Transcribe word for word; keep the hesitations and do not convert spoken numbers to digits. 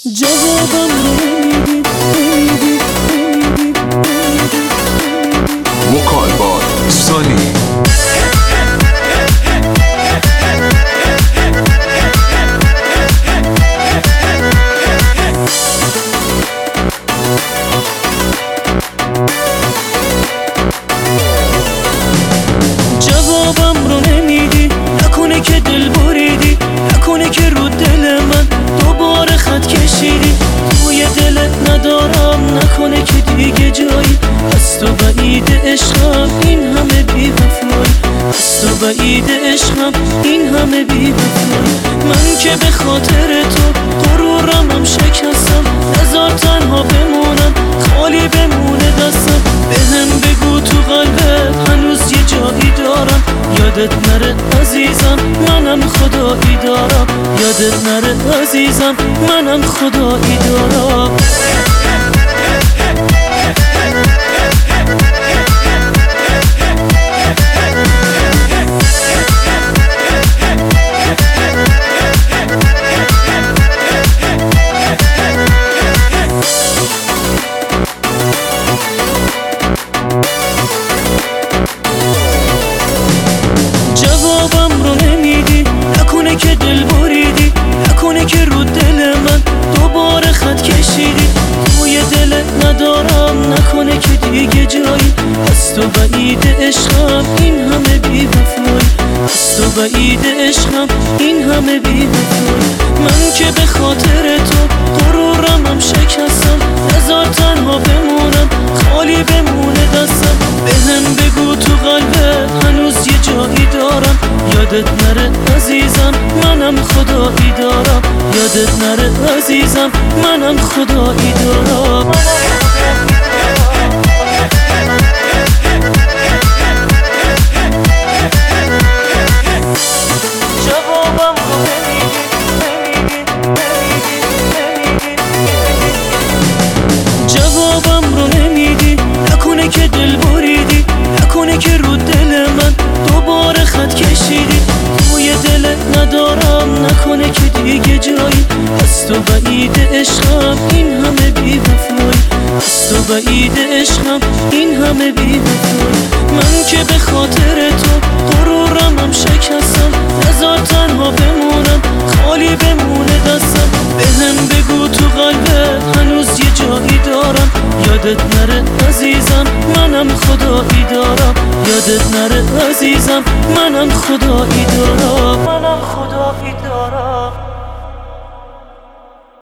جوابم رو نمیدی نمیدی نمیدی مکالبات سالی جوابم رو نمیدی، نکنه که دل بریدی، نکنه که رو دل من دوباره خط کشیدی. توی دلت ندارم، نکنه که دیگه جایی از تو بعید عشقم، این همه بی وفایی از تو بعید عشقم، این همه بی وفایی. من که به خاطر تو غرورم هم شکستم، نذار تنها بمونم، خالی بمونه دستم. بهم بگو تو قلبت هنوز یه جایی دارم، یادت نره عزیزم منم خدایی دارم، یادت نره عزیزم منم خدایی دارم. جوابم رو نمیدی، نکنه که دل بریدی، نکنه که رو دل من دوباره خط کشیدی. توی دلت ندارم، نکنه که دیگه جایی از تو بعید عشقم، این همه بی وفایی از تو بعید عشقم، این همه بی وفایی. من که به خاطر تو غرورم هم شکستم، نذار تنها بمونم، خالی بمونه دستم. بهم بگو تو قلبت هنوز یه جایی دارم، یادت نره عزیزم منم خدایی دارم، یادت نره عزیزم منم خدایی دارم. جوابم رو نمیدی نمیدی نمیدی نمیدی جوابم رو نمیدی، نکنه که دل بریدی، نکنه که رو دل من دوباره خط کشیدی. توی دلت ندارم، نکنه که دیگه جایی از تو بعید عشقم، این همه بی وفایی از تو بعید عشقم، این همه بی وفایی. من که به خاطر تو غرورم هم شکستم، نذار تنها بمونم، خالی بمونه دستم. بهم بگو تو قلبت هنوز یه جایی دارم، یادت نره عزیزم منم خدایی دارم، یادت نره عزیزم منم خدایی دارم، منم خدایی دارم.